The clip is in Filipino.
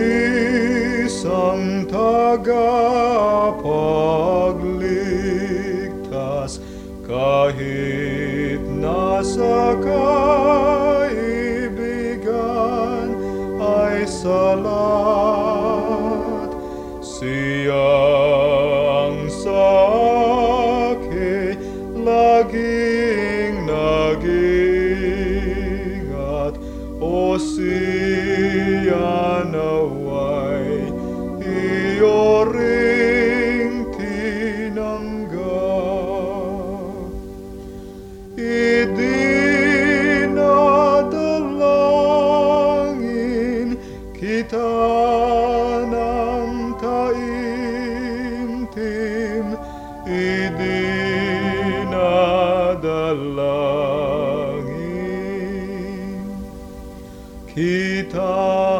isang tagapagligtas, kahit nasa kaibigan ay salat. Siya ang sa akin laging nag-ingat, o siya naway iyo ring tinanggap. Idinadalangin kita ng taimtim, idinadalangin kita